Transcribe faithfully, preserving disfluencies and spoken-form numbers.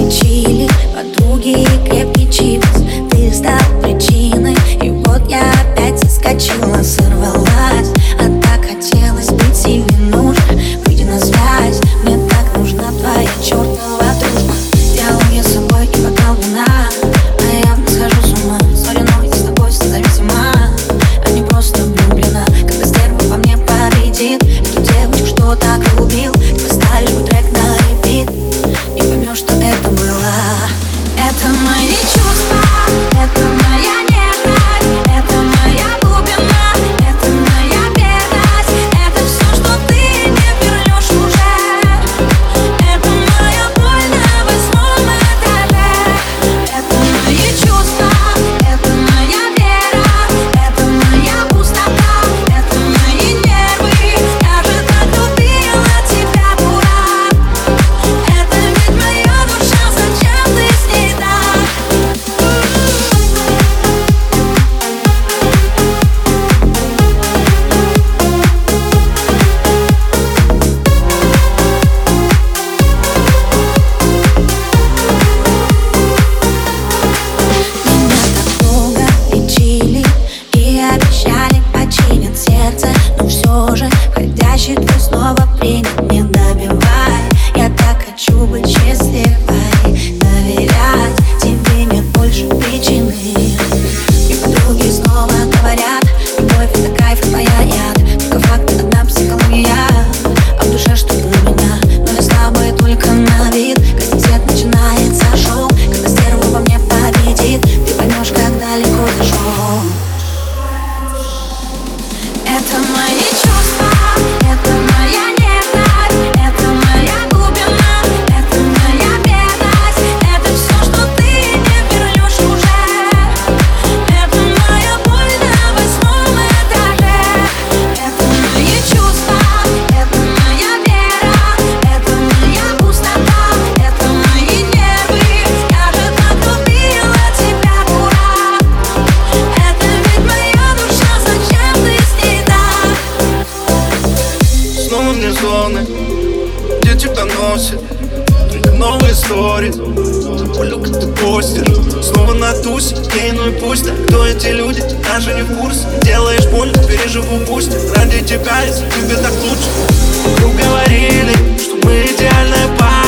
чили, подруги и крепкий чипс. Ты стал причиной, и вот я опять соскочила, сорвалась. А так хотелось быть сильной, нужно выйти на связь. Мне так нужна твоя чертова дружба. Делал я с собой и бокал вина, а я схожу с ума. Сори, но я с тобой зависима, а не просто влюблена. Когда стерва по мне победит, эту девочку, что так любил, ты поставишь мой трек на репит и поймешь, что это было. Это мои чувства, это моя нежность, это моя глубина, это моя верность. Это все, что ты не вернешь уже. Это моя боль на восьмом этаже. Это мои чувства, это моя вера, это моя пустота, это мои нервы. Я же так любила тебя, дурак. Это ведь моя душа, зачем ты с ней так? Меня так долго лечили и обещали починят сердце, но все же входящий твой снова принят. Не добивай, я так хочу быть счастливой, доверять тебе нет больше причины. И подруги снова говорят: любовь это кайф, твоя яд. Только факт, одна психология, а в душе что-то на меня. Но я слабая только на вид. Кастинг начинается шоу, когда стерва во мне победит. Ты поймешь, как далеко зашел. Это мои чувства, это моя нежность, это моя глубина, это моя верность. Это все, что ты не вернешь уже. Это моя боль на восьмом этаже. Это мои чувства, это моя вера, это моя пустота, это мои нервы. Я же так любила тебя, дурак. Это ведь моя душа, зачем ты с ней так? Снова мне зоны, где тебя носит, только новые истории. Заболю, как ты постишь. Снова на тусе, ей, ну и пусть. Так кто эти люди, даже не в курсе. Делаешь больно, переживу пусть. Ради тебя, если тебе так лучше. Вдруг говорили, что мы идеальная пара.